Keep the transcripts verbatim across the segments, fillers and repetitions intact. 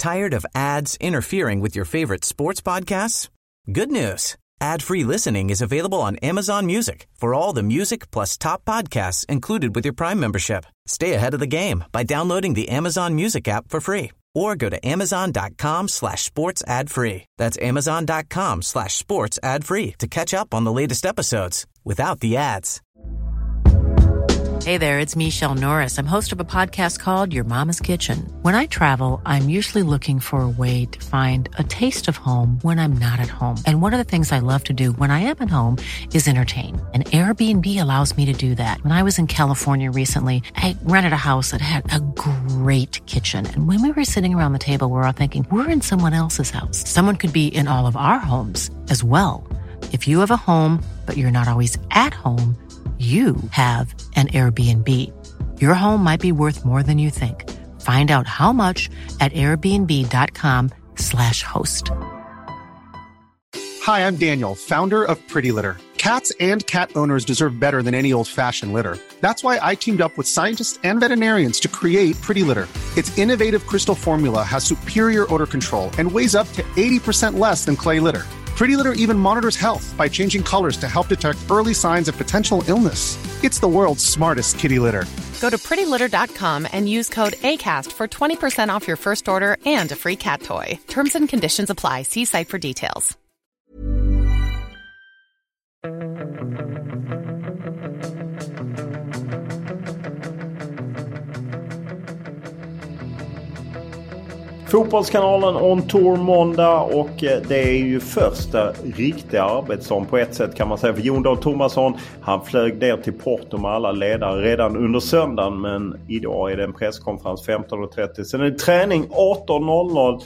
Tired of ads interfering with your favorite sports podcasts? Good news. Ad-free listening is available on Amazon Music for all the music plus top podcasts included with your Prime membership. Stay ahead of the game by downloading the Amazon Music app for free or go to amazon.com slash sports ad free. That's amazon.com slash sports ad free to catch up on the latest episodes without the ads. Hey there, it's Michelle Norris. I'm host of a podcast called Your Mama's Kitchen. When I travel, I'm usually looking for a way to find a taste of home when I'm not at home. And one of the things I love to do when I am at home is entertain. And Airbnb allows me to do that. When I was in California recently, I rented a house that had a great kitchen. And when we were sitting around the table, we were all thinking, we're in someone else's house. Someone could be in all of our homes as well. If you have a home, but you're not always at home, you have an Airbnb. Your home might be worth more than you think. Find out how much at airbnb.com slash host. Hi, I'm Daniel, founder of Pretty Litter. Cats and cat owners deserve better than any old-fashioned litter. That's why I teamed up with scientists and veterinarians to create Pretty Litter. Its innovative crystal formula has superior odor control and weighs up to eighty percent less than clay litter. Pretty Litter even monitors health by changing colors to help detect early signs of potential illness. It's the world's smartest kitty litter. Go to pretty litter dot com and use code ACAST for twenty percent off your first order and a free cat toy. Terms and conditions apply. See site for details. Fotbollskanalen on tour måndag och det är ju första riktiga arbetsdagen på ett sätt kan man säga för Jon Dahl Tomasson. Han flög ner till Porto med alla ledare redan under söndagen, men idag är det en presskonferens femton trettio. Sen är det träning arton noll noll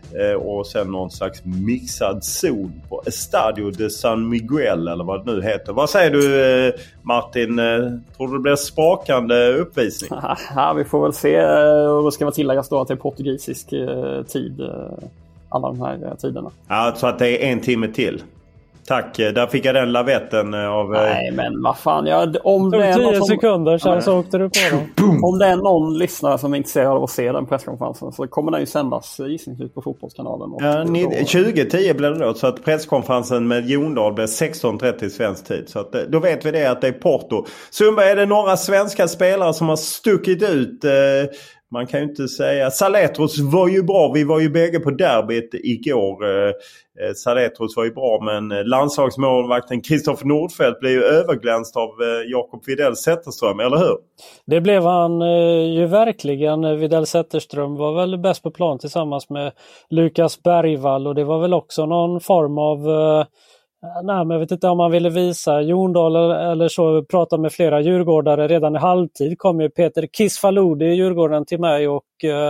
och sen någon slags mixad zon på Estadio de San Miguel eller vad det nu heter. Vad säger du Martin? Tror du det blir sprakande uppvisning? Ja, vi får väl se. Och det ska vara tilläggas då att det är portugisisk tid alla de här tiderna. Ja, så att det är en timme till. Tack, där fick jag den lavetten av... Nej, men vad fan. Ja, om det är tio någon som... sekunder sen så åkte du på dem. Om det är någon lyssnare som är intresserad av att se den presskonferensen så kommer den ju sändas gissningsvis på Fotbollskanalen. Och ja, ni, då... tjugo tio blev det då, så att presskonferensen med Jon Dahl blev sexton trettio svensk tid. Så att, då vet vi det att det är Porto. Sundberg, är det några svenska spelare som har stuckit ut... Eh, Man kan ju inte säga... Saletros var ju bra. Vi var ju bägge på derbyt igår. Eh, Saletros var ju bra, men landslagsmålvakten Kristoffer Nordfeldt blev ju överglänst av eh, Jakob Widell Zetterström, eller hur? Det blev han eh, ju verkligen. Widell Zetterström var väl bäst på plan tillsammans med Lukas Bergvall, och det var väl också någon form av... Eh, Nej, men jag vet inte om man ville visa Jon Dahl eller så, prata med flera djurgårdare. Redan i halvtid kom ju Peter Kisfaludi, djurgården, till mig och eh,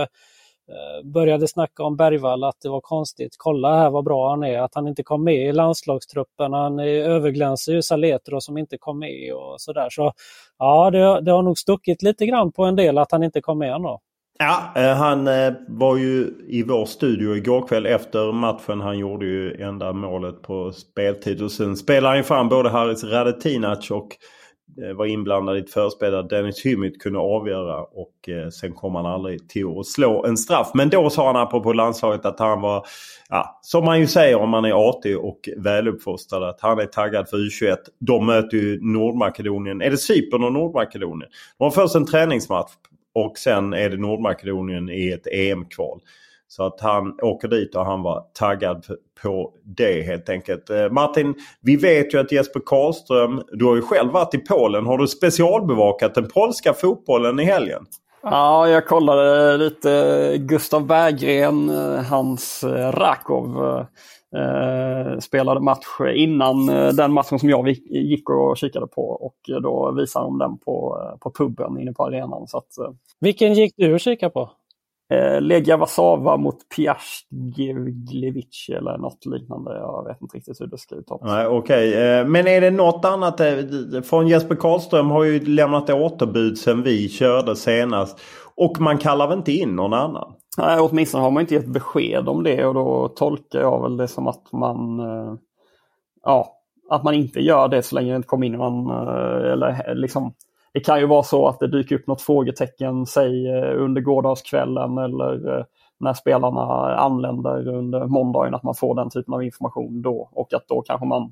började snacka om Bergvall, att det var konstigt. Kolla här vad bra han är, att han inte kom med i landslagstruppen. Han överglänser ju Saletro som inte kom med och sådär. Så ja, det, det har nog stuckit lite grann på en del att han inte kom med ändå. Ja, han var ju i vår studio igår kväll efter matchen. Han gjorde ju enda målet på speltid. Och sen spelade han fram både Haris Radetinac och var inblandad i ett förspel där Dennis Hymit kunde avgöra. Och sen kom han aldrig till att slå en straff. Men då sa han apropå landslaget att han var, ja, som man ju säger om man är artig och väluppfostrad, att han är taggad för U tjugoett. De möter ju Nordmakedonien. Är det Cypern och Nordmakedonien? De har först en träningsmatch. Och sen är det Nordmakedonien i ett E M-kval. Så att han åker dit och han var taggad på det helt enkelt. Martin, vi vet ju att Jesper Karlström, du har ju själv varit i Polen. Har du specialbevakat den polska fotbollen i helgen? Ja, jag kollade lite Gustav Berggren, hans Rakov eh, spelade match innan eh, den matchen som jag gick och kikade på, och då visade de den på, på puben inne på arenan. Så att, eh, Vilken gick du och kika på? Eh, Legia Warszawa mot Piast Gliwice eller något liknande. Jag vet inte riktigt hur det ska uttalas. Nej, okej. Okay. Men är det något annat? Från Jesper Karlström har ju lämnat återbud sen vi körde senast. Och man kallar väl inte in någon annan? Nej, åtminstone har man inte gett besked om det, och då tolkar jag väl det som att man eh, ja, att man inte gör det så länge det inte kommer in någon, eh, eller liksom. Det kan ju vara så att det dyker upp något frågetecken, säg under gårdagskvällen eller när spelarna anländer under måndagen, att man får den typen av information då, och att då kanske man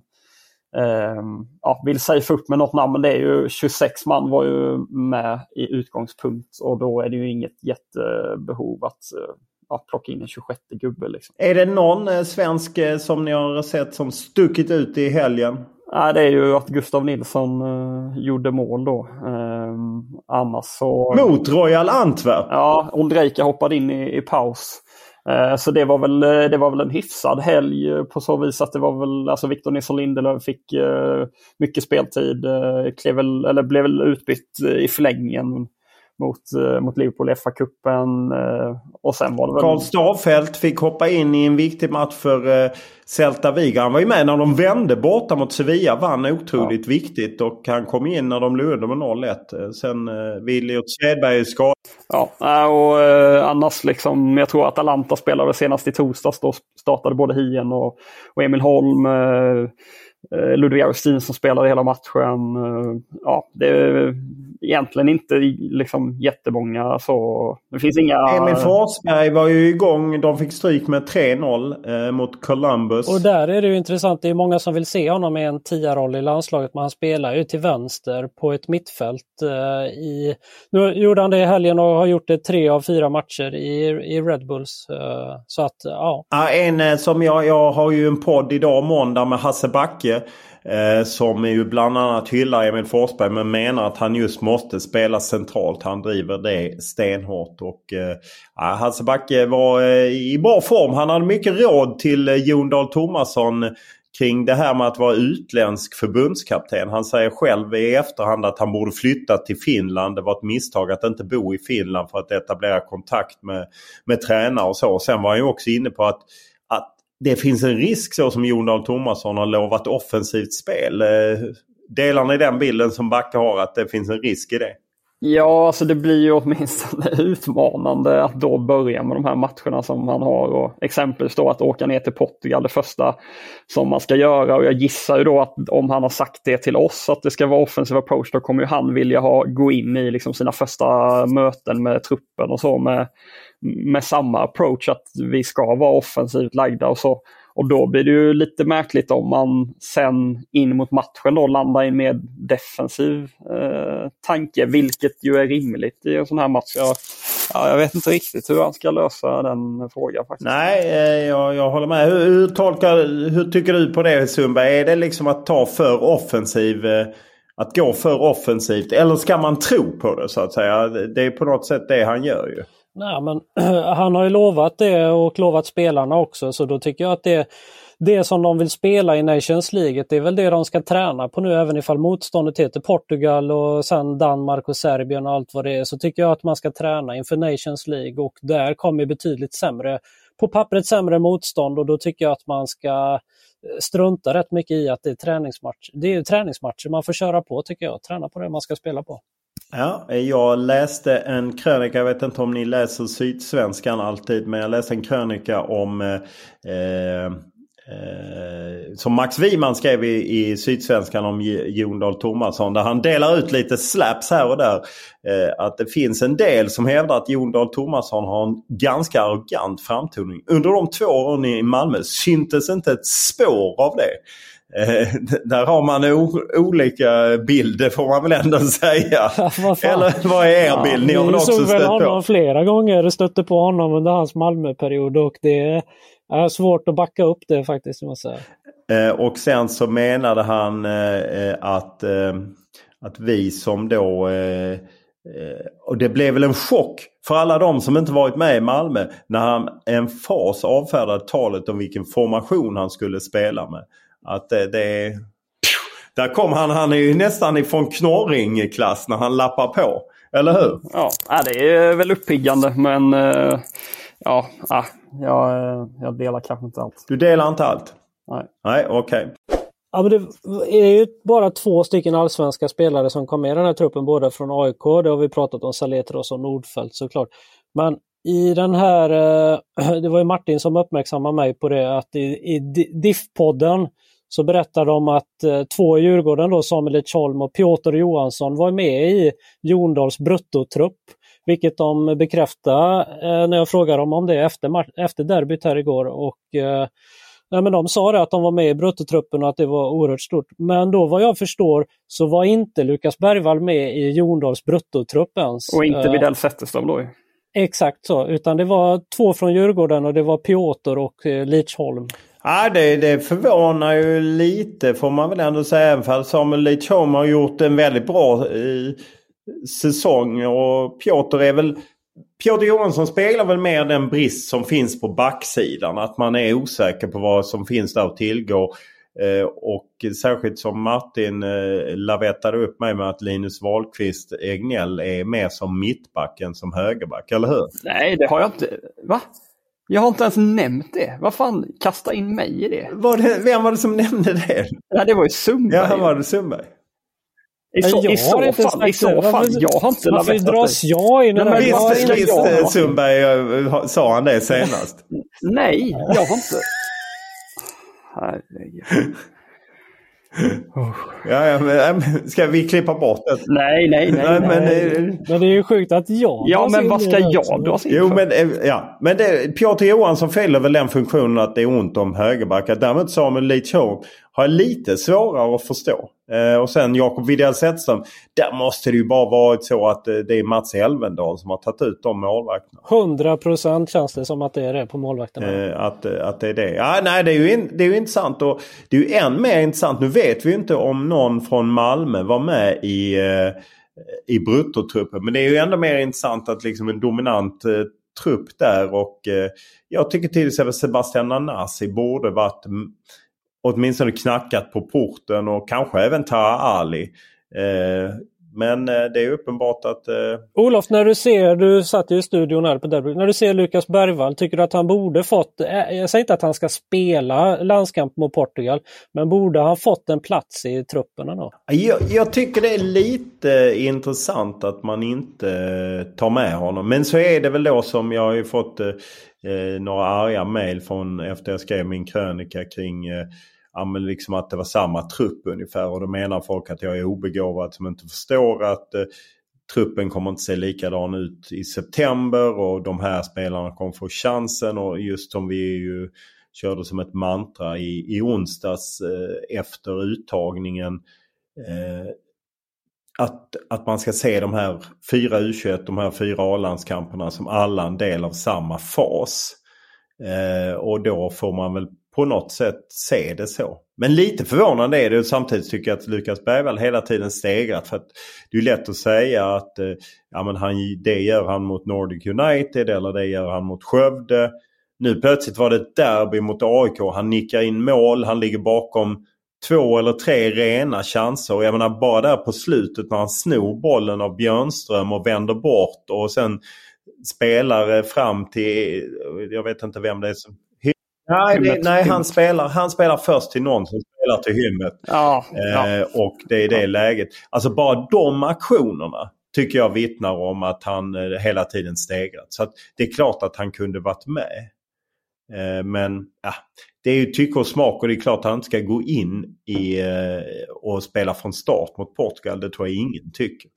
eh, ja, vill safe upp med något namn, men det är ju tjugosex man var ju med i utgångspunkt, och då är det ju inget jättebehov att att plocka in en tjugosjätte gubbe. Liksom. Är det någon eh, svensk eh, som ni har sett som stuckit ut i helgen? Nej, det är ju att Gustav Nilsson eh, gjorde mål då. Eh, annars så... Mot Royal Antwerp? Ja, Ondrejka hoppade in i, i paus. Eh, så det var, väl, det var väl en hyfsad helg på så vis att det var väl... Alltså Victor Nilsson Lindelöf fick eh, mycket speltid. Eh, klev väl, eller blev väl utbytt eh, i förlängningen mot, uh, mot Liverpool i F A-cupen. Uh, och sen var det väl... Karl Stavfelt fick hoppa in i en viktig match för uh, Celta Vigo. Han var ju med när de vände borta mot Sevilla. Vann otroligt ja. viktigt. Och han kom in när de låg under med noll ett. Sen uh, Williot Svedberg skadad. Ja, och uh, annars liksom... Jag tror att Atalanta spelade senast i torsdags. Då startade både Hien och, och Emil Holm. Uh, Ludvig Augustin som spelade hela matchen. Uh, ja, det är egentligen inte liksom jättemånga, så det finns inga... Emil Forsberg var ju igång, de fick stryk med tre noll eh, mot Columbus. Och där är det ju intressant, det är många som vill se honom i en tia-roll i landslaget, men han spelar ju till vänster på ett mittfält eh, i... Nu gjorde han det i helgen och har gjort det tre av fyra matcher i, i Red Bulls. Eh, så att, ja. ja en eh, som jag, jag har ju en podd idag måndag med Hasse Backe, Eh, som är ju bland annat hyllar Emil Forsberg, men menar att han just måste spela centralt. Han driver det stenhårt. Och eh, Hasse Backe var eh, i bra form. Han hade mycket råd till eh, Jon Dahl Tomasson kring det här med att vara utländsk förbundskapten. Han säger själv i efterhand att han borde flytta till Finland. Det var ett misstag att inte bo i Finland för att etablera kontakt med, med tränare och så. Och sen var han ju också inne på att det finns en risk, så som Jon Dahl Tomasson har lovat, offensivt spel. Delar ni den bilden som Backe har, att det finns en risk i det? Ja, alltså det blir ju åtminstone utmanande att då börja med de här matcherna som han har. Och exempelvis då att åka ner till Portugal, det första som man ska göra. Och jag gissar ju då att om han har sagt det till oss att det ska vara offensiv approach, då kommer ju han vilja ha, gå in i liksom sina första möten med truppen och så med, med samma approach, att vi ska vara offensivt lagda och så. Och då blir det ju lite märkligt om man sen in mot matchen då landar i en mer defensiv eh, tanke, vilket ju är rimligt i en sån här match. Jag, ja, jag vet inte riktigt hur han ska lösa den frågan faktiskt. Nej, eh, jag, jag håller med. Hur, hur, tolkar, hur tycker du på det, Sundberg? Är det liksom att ta för offensiv, eh, att gå för offensivt, eller ska man tro på det så att säga? Det är på något sätt det han gör ju. Nej, men han har ju lovat det och lovat spelarna också, så då tycker jag att det, det som de vill spela i Nations League, det är väl det de ska träna på nu, även ifall motståndet heter Portugal och sen Danmark och Serbien och allt vad det är, så tycker jag att man ska träna inför Nations League, och där kommer betydligt sämre, på pappret sämre motstånd, och då tycker jag att man ska strunta rätt mycket i att det är träningsmatch. Det är ju träningsmatcher man får köra på, tycker jag, träna på det man ska spela på. Ja, jag läste en krönika, jag vet inte om ni läser Sydsvenskan alltid, men jag läste en krönika om eh, eh, som Max Wiman skrev i, i Sydsvenskan om Jon Dahl Tomasson, där han delar ut lite slaps här och där, eh, att det finns en del som hävdar att Jon Dahl Tomasson har en ganska arrogant framtoning. Under de två åren i Malmö syntes inte ett spår av det. Eh, där har man o- olika bilder, får man väl ändå säga. vad Eller vad är er ja, bild? Ni har väl också stött väl honom på flera gånger, stötte på honom under hans Malmö-period, och det är svårt att backa upp det faktiskt, måste jag säga. Eh, och sen så menade han eh, att, eh, att vi som då eh, och det blev väl en chock för alla de som inte varit med i Malmö när han en fas avfärdade talet om vilken formation han skulle spela med. Att det, det där kom han, han är ju nästan ifrån Knorring-klass när han lappar på, eller hur? Ja, det är väl uppiggande, men ja, jag, jag delar kanske inte allt. Du delar inte allt? Nej. Nej, okej. Okay. Ja, men det är ju bara två stycken allsvenska spelare som kom med i den här truppen, båda från A I K. Det har vi pratat om, Saletros och Nordfeldt såklart. Men i den här, det var ju Martin som uppmärksammade mig på det, att i, i D I F-podden så berättar de att eh, två i Djurgården då, Samuel Echolm och Piotr Johansson, var med i Jon Dahls bruttotrupp. Vilket de bekräftade eh, när jag frågade dem om det efter, efter derbyt här igår. Och eh, nej, men de sa det att de var med i bruttotruppen och att det var oerhört stort. Men då vad jag förstår så var inte Lukas Bergvall med i Jondals bruttotrupp ens. Och inte Widell Zetterström då? Exakt så, utan det var två från Djurgården och det var Piotr och eh, Lidsholm. Ja, det, det förvånar ju lite får man väl ändå säga. Även för Samuel Lidsholm har gjort en väldigt bra eh, säsong. Och Piotr är väl... Piotr Johansson speglar väl mer den brist som finns på backsidan. Att man är osäker på vad som finns där att tillgå. Eh, och särskilt som Martin eh, lavettade upp mig med att Linus Wahlqvist Egnell är mer som mittbacken som högerback, eller hur? Nej, det har jag inte. Va? Jag har inte ens nämnt det. Vad fan, kasta in mig i det? Var det vem var det som nämnde det? Ja, det var ju Sundberg. Ja, han var det Sundberg. I så, jag i så har fall, i så fall, jag har inte varför dras jag in i den här? Visst, visst jag... Sundberg, sa han det senast? Nej, jag har inte. Herregud. Oh. Ja, ja, men ska vi klippa bort det? Nej, nej, nej. nej, nej. Men, nej. men det är ju sjukt att jag... Ja, men vad ska jag då? Jo, men, ja. men det, Piotr Johansson fyller väl den funktionen att det är ont om högerbackar. Däremot Samuel Lidsholm har lite svårare att förstå. Eh, och sen Jakob Widell Zetterström. Där måste det ju bara varit så att eh, det är Mats Elvendal som har tagit ut de målvakterna. hundra procent känns det som att det är det på målvakterna. Eh, att, att det är det. Ja, nej, det är ju, in, det är ju intressant. Och det är ju än mer intressant. Nu vet vi ju inte om någon från Malmö var med i, eh, i bruttotruppen. Men det är ju ändå mer intressant att liksom en dominant eh, trupp där. Och eh, jag tycker till exempel Sebastian Nanasi borde varit... M- åtminstone knackat på porten och kanske även Taha Ali. Eh, men eh, det är uppenbart att... Eh... Olof, när du ser, du satt ju i studion här på derby, när du ser Lukas Bergvall, tycker du att han borde fått, eh, jag säger inte att han ska spela landskamp mot Portugal, men borde han fått en plats i trupperna då? Jag, jag tycker det är lite intressant att man inte tar med honom. Men så är det väl då som jag har ju fått eh, några arga mejl från efter jag skrev min krönika kring... Eh, Ja, men liksom att det var samma trupp ungefär. Och då menar folk att jag är obegåvad som inte förstår att eh, truppen kommer inte se likadan ut i september. Och de här spelarna kommer få chansen. Och just som vi ju körde som ett mantra i, i onsdags eh, efter uttagningen. Eh, att, att man ska se de här fyra U tjugoett, de här fyra A-landskamperna som alla en del av samma fas. Eh, och då får man väl på något sätt se det så. Men lite förvånande är det, och samtidigt tycker jag att Lukas Bergvall hela tiden stegrat. För att det är lätt att säga att eh, ja, men han, det gör han mot Nordic United eller det gör han mot Skövde. Nu plötsligt var det ett derby mot A I K. Han nickar in mål, han ligger bakom två eller tre rena chanser. Och jag menar bara där på slutet när han snor bollen av Björnström och vänder bort och sen spelar fram till, jag vet inte vem det är som... Nej, det, nej han, spelar, han spelar först till någon som spelar till hymmet. Ja, ja. Eh, och det är det ja. läget. Alltså bara de aktionerna tycker jag vittnar om att han eh, hela tiden stegrat. Så att det är klart att han kunde varit med. Eh, men ja, det är ju tycke och smak, och det är klart att han inte ska gå in i, eh, och spela från start mot Portugal. Det tror jag ingen tycker.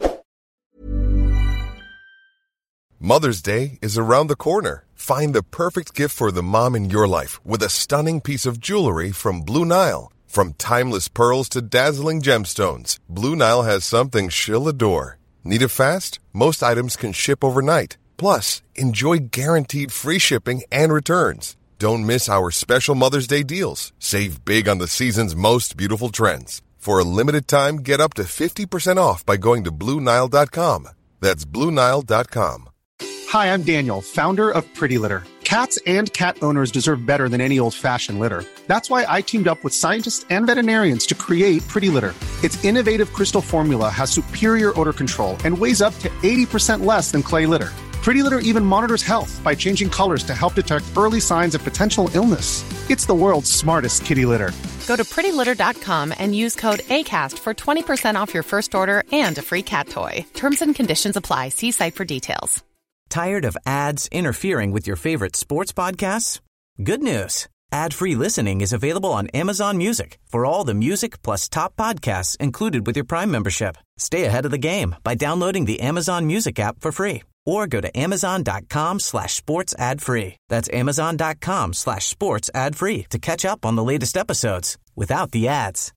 Mother's Day is around the corner. Find the perfect gift for the mom in your life with a stunning piece of jewelry from Blue Nile. From timeless pearls to dazzling gemstones, Blue Nile has something she'll adore. Need it fast? Most items can ship overnight. Plus, enjoy guaranteed free shipping and returns. Don't miss our special Mother's Day deals. Save big on the season's most beautiful trends. For a limited time, get up to fifty percent off by going to Blue Nile dot com. That's Blue Nile dot com. Hi, I'm Daniel, founder of Pretty Litter. Cats and cat owners deserve better than any old-fashioned litter. That's why I teamed up with scientists and veterinarians to create Pretty Litter. Its innovative crystal formula has superior odor control and weighs up to eighty percent less than clay litter. Pretty Litter even monitors health by changing colors to help detect early signs of potential illness. It's the world's smartest kitty litter. Go to pretty litter dot com and use code ACAST for twenty percent off your first order and a free cat toy. Terms and conditions apply. See site for details. Tired of ads interfering with your favorite sports podcasts? Good news. Ad-free listening is available on Amazon Music for all the music plus top podcasts included with your Prime membership. Stay ahead of the game by downloading the Amazon Music app for free or go to amazon.com slash sports ad free. That's amazon.com slash sports ad free to catch up on the latest episodes without the ads.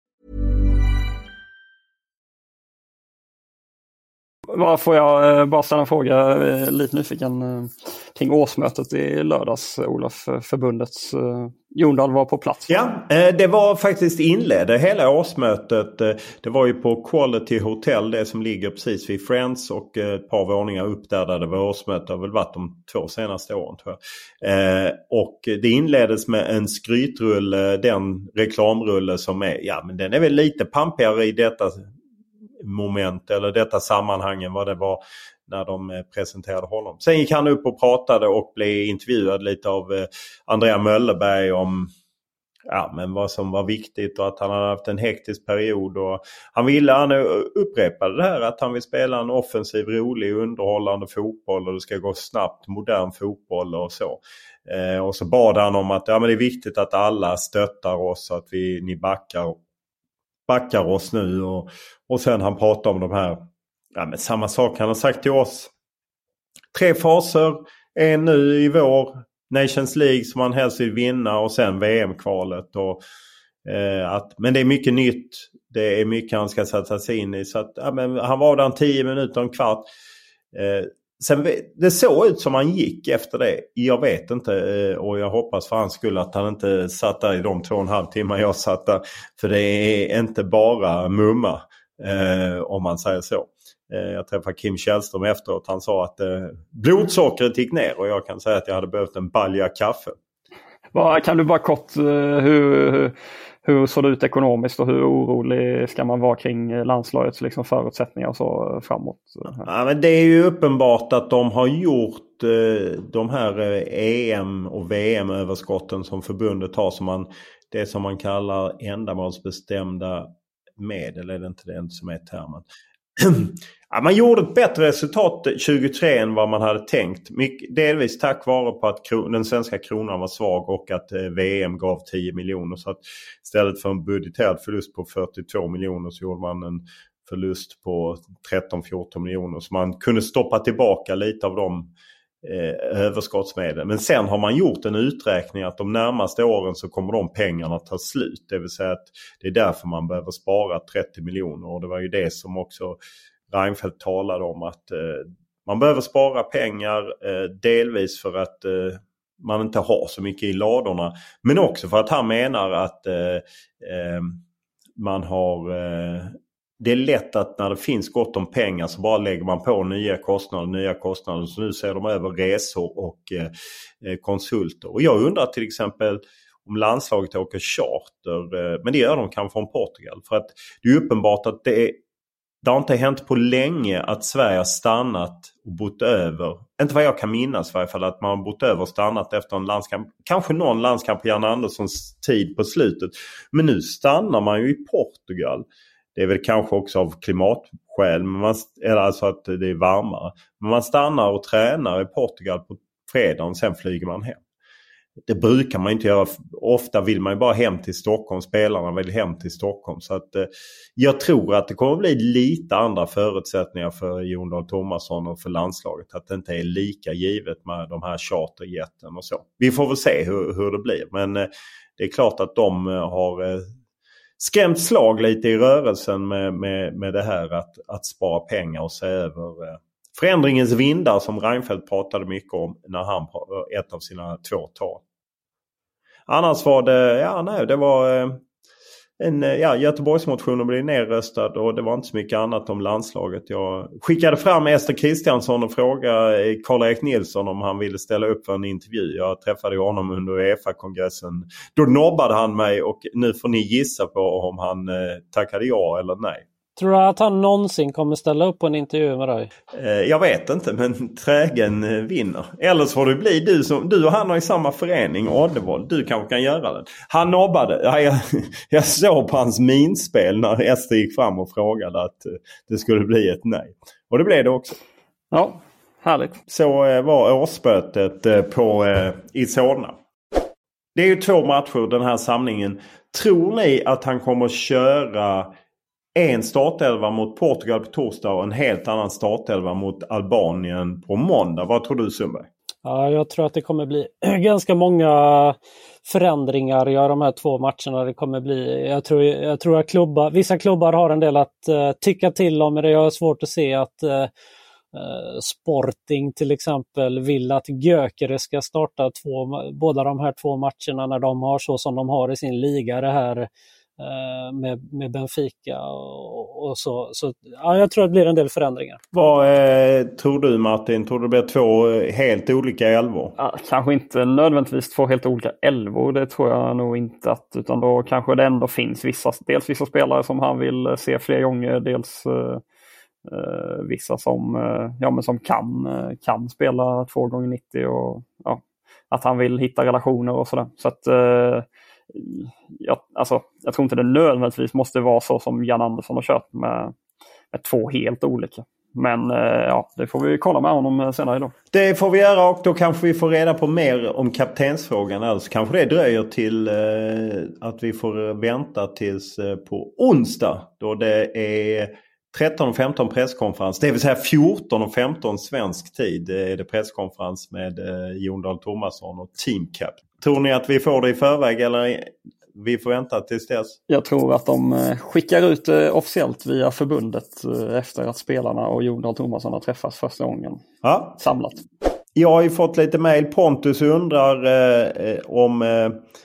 Bara får jag eh, bara ställa en fråga, eh, lite nyfiken eh, kring årsmötet i lördags, Olof, förbundets eh, Jon var på plats. Ja, eh, det var faktiskt inledde hela årsmötet. Eh, det var ju på Quality Hotel, det som ligger precis vid Friends och eh, ett par våningar upp där, där det var årsmöte. Det har väl varit de två senaste åren, tror jag. Eh, och det inleddes med en skrytrulle, den reklamrulle som är, ja men den är väl lite pampigare i detta moment eller detta sammanhang än vad det var när de presenterade honom. Sen gick han upp och pratade och blev intervjuad lite av eh, Andrea Möllerberg om ja, men vad som var viktigt och att han hade haft en hektisk period. Och han ville, han upprepade det här att han vill spela en offensiv, rolig, underhållande fotboll och det ska gå snabbt, modern fotboll och så. Eh, och så bad han om att ja, men det är viktigt att alla stöttar oss så att vi, ni backar backar oss nu och, och sen han pratar om de här, ja men samma sak han har sagt till oss. Tre faser, en nu i vår, Nations League som han helst vill vinna och sen V M-kvalet. Och, eh, att, men det är mycket nytt, det är mycket han ska sätta sig in i. Så att, ja, men han var där en tio minuter, en kvart. Eh, sen, det såg ut som han gick efter det. Jag vet inte eh, och jag hoppas för hans skull att han inte satt där i de två och en halv timmar jag satt där. För det är inte bara mumma eh, om man säger så. Eh, jag träffade Kim Källström efteråt. Han sa att eh, blodsockret gick ner och jag kan säga att jag hade behövt en balja kaffe. Kan du bara kort, hur, hur såg det ut ekonomiskt och hur orolig ska man vara kring landslagets liksom förutsättningar och så framåt? Ja, men det är ju uppenbart att de har gjort eh, de här eh, E M och V M-överskotten som förbundet har, som man, det som man kallar ändamålsbestämda medel, är det inte det som är termen? Ja, man gjorde ett bättre resultat tjugotre än vad man hade tänkt. Mycket, delvis tack vare på att kron, den svenska kronan var svag och att eh, V M gav tio miljoner. Så att istället för en budgeterad förlust på fyrtiotvå miljoner så gjorde man en förlust på tretton fjorton miljoner. Så man kunde stoppa tillbaka lite av de eh, överskottsmedel. Men sen har man gjort en uträkning att de närmaste åren så kommer de pengarna ta slut. Det vill säga att det är därför man behöver spara trettio miljoner. Och det var ju det som också Reinfeldt talade om, att eh, man behöver spara pengar eh, delvis för att eh, man inte har så mycket i ladorna. Men också för att han menar att eh, eh, man har... Eh, det är lätt att när det finns gott om pengar så bara lägger man på nya kostnader, nya kostnader. Så nu ser de över resor och eh, konsulter. Och jag undrar till exempel om landslaget åker charter. Eh, men det gör de kanske från Portugal. För att det är uppenbart att det är Det har inte hänt på länge att Sverige har stannat och bott över. Inte vad jag kan minnas i varje fall, att man har bott över och stannat efter en landskamp. Kanske någon landskamp på Jan Anderssons tid på slutet. Men nu stannar man ju i Portugal. Det är väl kanske också av klimatskäl, men man, eller alltså att det är varmare. Men man stannar och tränar i Portugal på fredagen, sen flyger man hem. Det brukar man inte göra. Ofta vill man ju bara hem till Stockholm. Spelarna vill hem till Stockholm. Så att eh, jag tror att det kommer att bli lite andra förutsättningar för Jon Dahl Tomasson och för landslaget. Att det inte är lika givet med de här charterjätten och så. Vi får väl se hur, hur det blir. Men eh, det är klart att de eh, har eh, skrämt slag lite i rörelsen med, med, med det här att, att spara pengar och se över... Eh, förändringens vindar som Reinfeldt pratade mycket om när han ett av sina två tal. Annars var det, ja nej, det var en, ja, Göteborgsmotionen blev nerröstad och det var inte så mycket annat om landslaget. Jag skickade fram Ester Kristiansson och frågade Karl-Erik Nilsson om han ville ställa upp för en intervju. Jag träffade honom under UEFA-kongressen. Då nobbade han mig och nu får ni gissa på om han tackade ja eller nej. Tror du att han någonsin kommer ställa upp på en intervju med dig? Jag vet inte, men trägen vinner. Eller så får det bli du som, du och han har i samma förening, Addevold. Du kanske kan göra det. Han nobbade. Ja, jag, jag såg på hans minspel när Ester gick fram och frågade att det skulle bli ett nej. Och det blev det också. Ja, härligt. Så var årsbötet på i Solna. Det är ju två matcher den här samlingen. Tror ni att han kommer att köra en startelva mot Portugal på torsdag och en helt annan startelva mot Albanien på måndag. Vad tror du, Sundberg? Ja, jag tror att det kommer bli ganska många förändringar i de här två matcherna. Det kommer bli, jag tror, jag tror att klubbar, vissa klubbar har en del att uh, tycka till om, men det är svårt att se att uh, uh, Sporting till exempel vill att Gyökeres ska starta två, båda de här två matcherna när de har så som de har i sin liga, det här uh, med, med Benfica och, och så. Så ja, jag tror att det blir en del förändringar. Vad eh, tror du, Martin? Tror du det blir två helt olika elvor? Ja, kanske inte nödvändigtvis två helt olika elvor, det tror jag nog inte. Att, utan då kanske det ändå finns vissa, dels vissa spelare som han vill se fler gånger, dels eh, eh, vissa som, eh, ja, men som kan, eh, kan spela två gånger nittio och ja, att han vill hitta relationer och sådär. Så att eh, jag, alltså, jag tror inte det nödvändigtvis måste vara så som Jan Andersson har kört med, med två helt olika. Men eh, ja, det får vi kolla med honom senare idag. Det får vi göra, och då kanske vi får reda på mer om kaptensfrågan. Alltså kanske det dröjer till eh, att vi får vänta tills eh, på onsdag. Då det är tretton och femton presskonferens. Det vill säga fjorton och femton svensk tid är det presskonferens med eh, Jon Dahl Tomasson och Team Cap. Tror ni att vi får det i förväg eller vi får vänta tills dess? Jag tror att de skickar ut det officiellt via förbundet efter att spelarna och Jon Dahl Tomasson har träffats första gången. Ja. Samlat. Jag har ju fått lite mejl. Pontus undrar eh, om eh,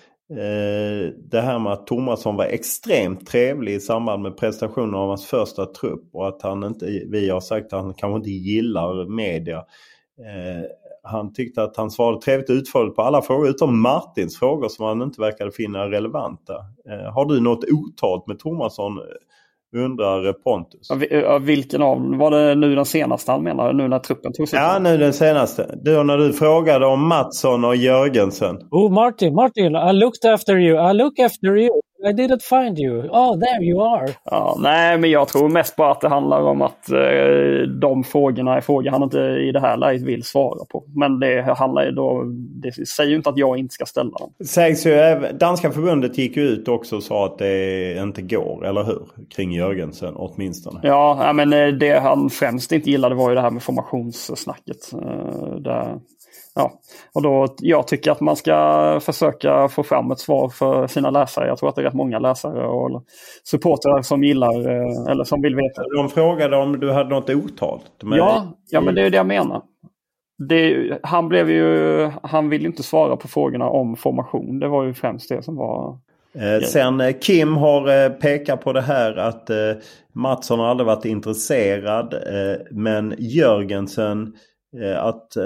det här med att Tomasson var extremt trevlig i samband med prestationen av hans första trupp och att han inte, vi har sagt att han kanske inte gillar media. Eh, Han tyckte att han svarade trevligt utförligt på alla frågor utom Martins frågor som han inte verkade finna relevanta. Eh, har du något otalt med Tomasson, undrar Pontus? Ja, vilken av? Var det nu den senaste han menar? Nu när truppen tog sig? Ja, nu den senaste. Du, när du frågade om Mattsson och Jörgensen. Oh, Martin, Martin, I looked after you. I look after you. I didn't find you. Oh, there you are. Ja, nej, men jag tror mest bara att det handlar om att eh, de frågorna är frågor han inte i det här läget vill svara på. Men det handlar ju då, det säger ju inte att jag inte ska ställa dem. Sägs ju, danska förbundet gick ut också och sa att det inte går, eller hur? Kring Jörgensen åtminstone. Ja, men det han främst inte gillade var ju det här med formationssnacket. Där, ja. Och då, jag tycker att man ska försöka få fram ett svar för sina läsare. Jag tror att det är rätt många läsare och supportrar som gillar eller som vill veta. De frågade om du hade något otalt. Ja, ja, men det är det jag menar. Det, han blev ju, han ville inte svara på frågorna om formation. Det var ju främst det som var... Eh, sen eh, Kim har eh, pekat på det här att eh, Mattsson har aldrig varit intresserad. Eh, men Jörgensen, eh, att eh,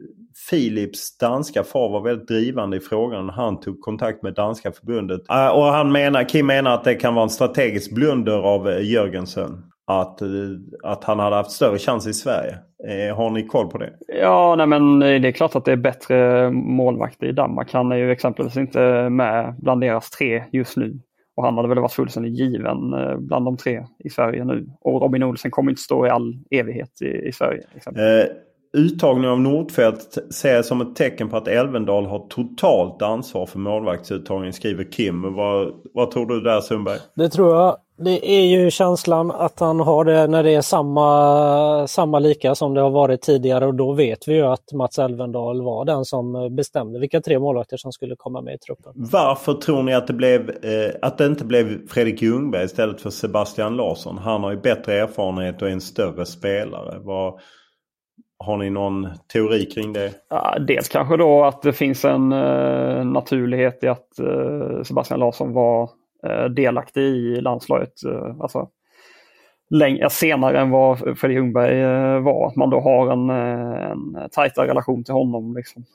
Philips danska far var väldigt drivande i frågan. Han tog kontakt med danska förbundet. Eh, och han menar, Kim menar att det kan vara en strategisk blunder av eh, Jörgensen. Att, att han hade haft större chans i Sverige. Eh, har ni koll på det? Ja, nej, men det är klart att det är bättre målvakter i Danmark. Han är ju exempelvis inte med bland deras tre just nu. Och han hade väl varit fullständigt given bland de tre i Sverige nu. Och Robin Olsen kommer inte stå i all evighet i, i Sverige. Eh, uttagning av Nordfeldt ser som ett tecken på att Elfvendal har totalt ansvar för målvaktsuttagningen, skriver Kim. Vad, vad tror du där, Sundberg? Det tror jag. Det är ju känslan att han har det när det är samma, samma lika som det har varit tidigare, och då vet vi ju att Mats Elfvendal var den som bestämde vilka tre målvakter som skulle komma med i truppen. Varför tror ni att det, blev, eh, att det inte blev Fredrik Ljungberg istället för Sebastian Larsson? Han har ju bättre erfarenhet och är en större spelare. Vad, har ni någon teori kring det? Ja, dels kanske då att det finns en eh, naturlighet i att eh, Sebastian Larsson var delaktig i landslaget, alltså längre, senare än vad Fredrik Ljungberg var. Att man då har en, en tajtare relation till honom. Liksom.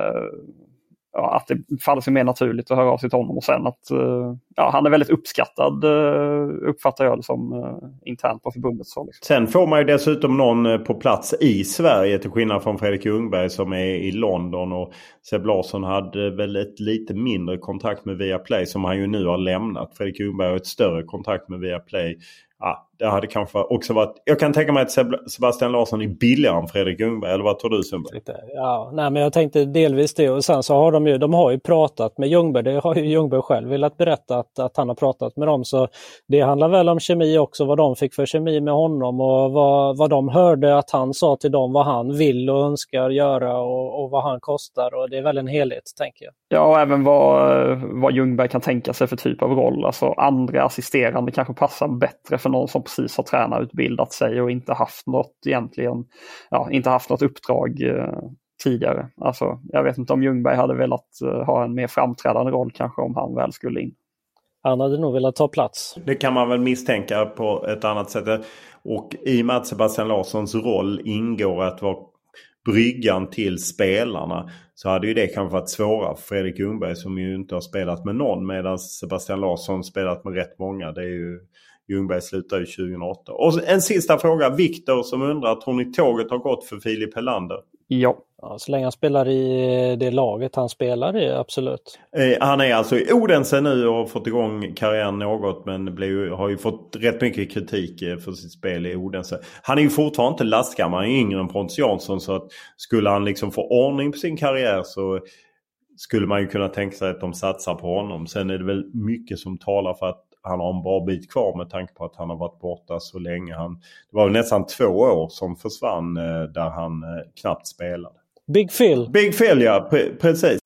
Ja, att det faller sig mer naturligt att höra av sig till honom. Och sen att ja, han är väldigt uppskattad, uppfattar jag det som internt på förbundet. Så liksom. Sen får man ju dessutom någon på plats i Sverige till skillnad från Fredrik Ljungberg som är i London, och Seb Larsson hade väl ett lite mindre kontakt med Viaplay som han ju nu har lämnat. Fredrik Ljungberg har ett större kontakt med Viaplay. ja, det hade kanske också varit... Jag kan tänka mig att Sebastian Larsson är billigare än Fredrik Ljungberg. Eller vad tror du, Sundberg? Ja, nej, men jag tänkte delvis det. Och sen så har de ju, de har ju pratat med Ljungberg. Det har ju Ljungberg själv velat berätta att, att han har pratat med dem. Så det handlar väl om kemi också. Vad de fick för kemi med honom. Och vad, vad de hörde att han sa till dem. Vad han vill och önskar göra. Och, och vad han kostar. Och det är väl en helhet, tänker jag. Ja, och även vad, vad Ljungberg kan tänka sig för typ av roll. Alltså andra assisterande kanske passar bättre för någon som precis har tränarutbildat sig och inte haft något egentligen, ja, inte haft något uppdrag eh, tidigare. Alltså, jag vet inte om Ljungberg hade velat eh, ha en mer framträdande roll kanske om han väl skulle in. Han hade nog velat ta plats. Det kan man väl misstänka på ett annat sätt. Och i och med att Sebastian Larssons roll ingår att vara bryggan till spelarna, så hade ju det kanske varit svårare för Fredrik Ljungberg som ju inte har spelat med någon, medan Sebastian Larsson spelat med rätt många. Det är ju Ljungberg slutar ju tjugohundraåtta. Och en sista fråga. Viktor som undrar, tror ni tåget har gått för Filip Helander? Ja. Ja, så länge han spelar i det laget han spelar i, absolut. Eh, han är alltså i Odense nu och har fått igång karriären något, men blir, har ju fått rätt mycket kritik för sitt spel i Odense. Han är ju fortfarande inte lastgammal, han är yngre än Pontus Jansson, så att skulle han liksom få ordning på sin karriär så skulle man ju kunna tänka sig att de satsar på honom. Sen är det väl mycket som talar för att han har en bra bit kvar med tanke på att han har varit borta så länge. Han, det var nästan två år som försvann eh, där han eh, knappt spelade. Big Phil. Big Phil, ja. Pre- precis.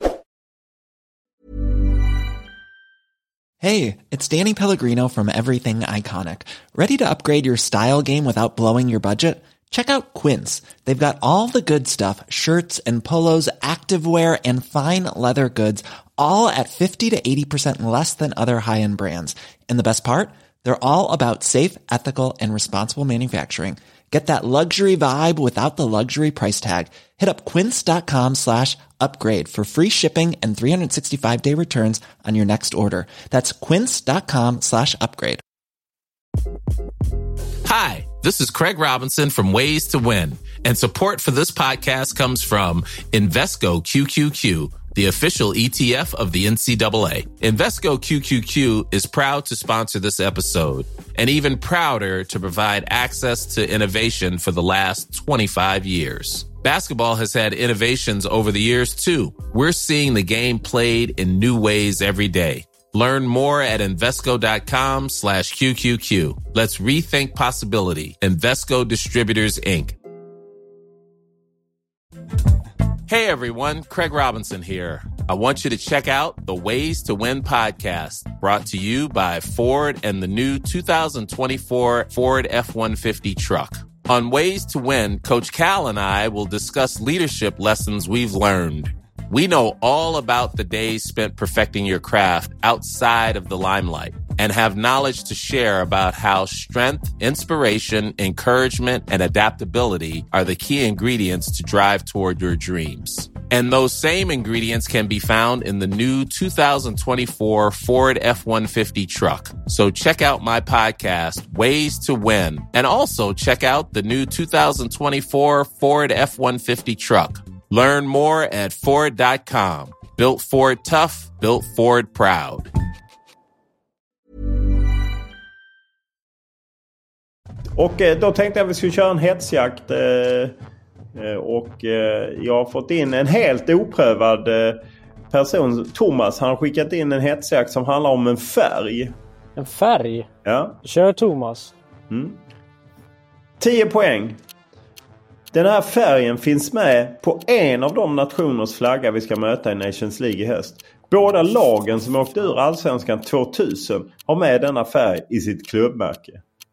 Hey, it's Danny Pellegrino from Everything Iconic. Ready to upgrade your style game without blowing your budget? Check out Quince. They've got all the good stuff, shirts and polos, activewear, and fine leather goods, all at fifty to eighty percent less than other high-end brands. And the best part? They're all about safe, ethical, and responsible manufacturing. Get that luxury vibe without the luxury price tag. Hit up quince.com slash upgrade for free shipping and three sixty-five day returns on your next order. That's quince.com slash upgrade. Hi, this is Craig Robinson from Ways to Win, and support for this podcast comes from Invesco Q Q Q, the official E T F of the N C double A. Invesco Q Q Q is proud to sponsor this episode, and even prouder to provide access to innovation for the last twenty-five years. Basketball has had innovations over the years, too. We're seeing the game played in new ways every day. Learn more at Invesco.com slash QQQ. Let's rethink possibility. Invesco Distributors, Incorporated. Hey everyone, Craig Robinson here. I want you to check out the Ways to Win podcast, brought to you by Ford and the new two thousand twenty-four Ford F one fifty truck. On Ways to Win, Coach Cal and I will discuss leadership lessons we've learned. We know all about the days spent perfecting your craft outside of the limelight and have knowledge to share about how strength, inspiration, encouragement, and adaptability are the key ingredients to drive toward your dreams. And those same ingredients can be found in the new two thousand twenty-four Ford F one fifty truck. So check out my podcast, Ways to Win, and also check out the new two thousand twenty-four Ford F one fifty truck. Learn more at Ford dot com. Built Ford tough, built Ford proud. Och eh, då tänkte jag att vi skulle köra en hetsjakt. Eh, eh, och eh, jag har fått in en helt oprövad eh, person. Thomas, han har skickat in en hetsjakt som handlar om en färg. En färg? Ja. Kör Thomas. Mm. tio poäng. Den här färgen finns med på en av de nationers flagga vi ska möta i Nations League i höst. Båda lagen som åkte ur Allsvenskan tvåtusen har med denna färg i sitt klubbmärke.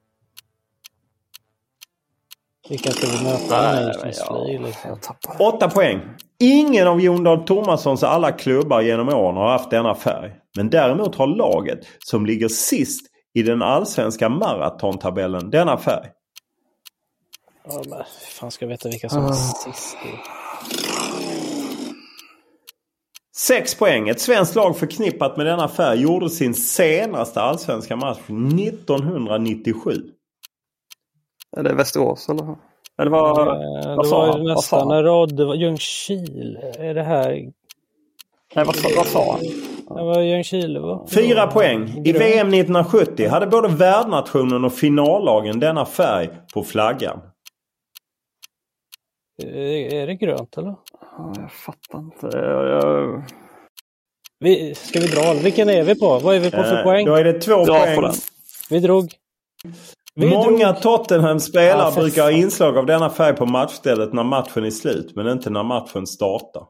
Vilka ska vi möta i Nations League? Liksom? Åtta poäng. Ingen av Jon Dahl Tomassons alla klubbar genom åren har haft denna färg. Men däremot har laget som ligger sist i den allsvenska maratontabellen denna färg. Ja, men fan ska jag veta vilka som är sist i. Sex poäng. Ett svenskt lag förknippat med denna färg gjorde sin senaste allsvenska match nittonhundranittiosju. Är det Västerås eller? Eller vad, det vad var sa ju nästan en rad. Det var Ljungskile. Är det här? Nej, vad, vad sa han? Det var Ljungskile, va? Fyra poäng. I V M nittonhundrasjuttio hade både värdnationen och finallagen denna färg på flaggan. Är det grönt eller? Jag fattar inte. Jag... Vi, ska vi dra? Vilken är vi på? Vad är vi på för eh, poäng? Då är det två Dra poäng. på den. Vi drog. Vi Många drog. Tottenham-spelare Ja, brukar ha fan. inslag av denna färg på matchstället när matchen är slut. Men inte när matchen startar.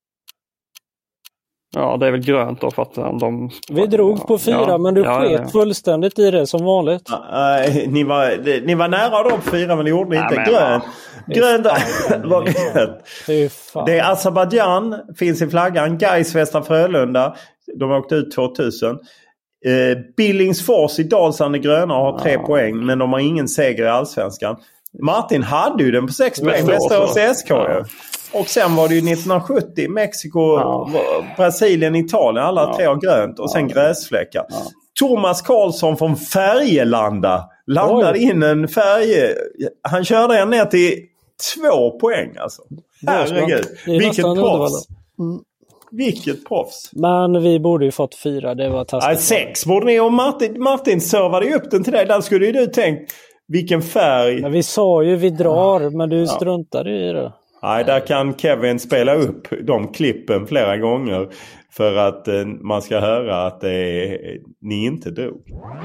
Ja, det är väl grönt då för att de... Vi drog på fyra, ja, men du ja, sket ja, ja. fullständigt i det som vanligt. Nej, ni, var, ni var nära de fyra, men det gjorde ni inte. men, Grönt. Grönt var rätt. Fy fan. Det är Azerbaijan, finns i flaggan. Gais, Västra Frölunda. De åkte ut tvåtusen. Eh, Billingsfors i Dalsland är gröna och har tre Ja. poäng. Men de har ingen seger i Allsvenskan. Martin hade ju den på sex poäng. Västerås, Västerås ja. S K. Ja. Och sen var det ju nittonhundrasjuttio. Mexiko, Ja. Brasilien, Italien. Alla Ja. tre har grönt. Och sen Ja. gräsfläckar. Ja. Thomas Karlsson från Färgelanda landade Oj. in en färge. Han körde en ner till två poäng alltså. Herregud. Det är Vilket nästan Uddevalla. proffs. Vilket proffs. Men vi borde ju fått fyra, det var taskigt. Nej, sex borde ni. Och Martin, Martin servade ju upp den till dig. Där skulle ju du tänkt vilken färg. Men vi sa ju vi drar, men du struntade ju i det. Nej, där kan Kevin spela upp de klippen flera gånger. För att eh, man ska höra att det är, ni inte drog.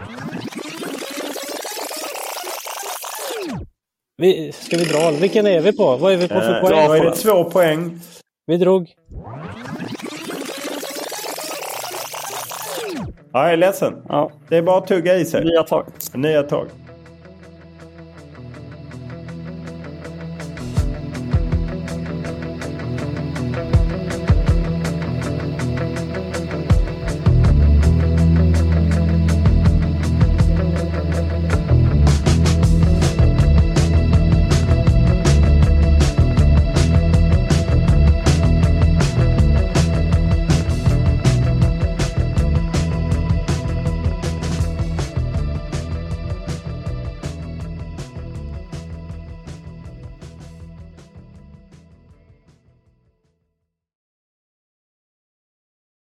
Vi, ska vi dra? Vilken är vi på? Vad är vi på för Eh, poäng? Då är det två poäng. Vi drog. Ja, jag är ledsen. Ja. Det är bara att tugga i sig. Nya tag. Nya tag.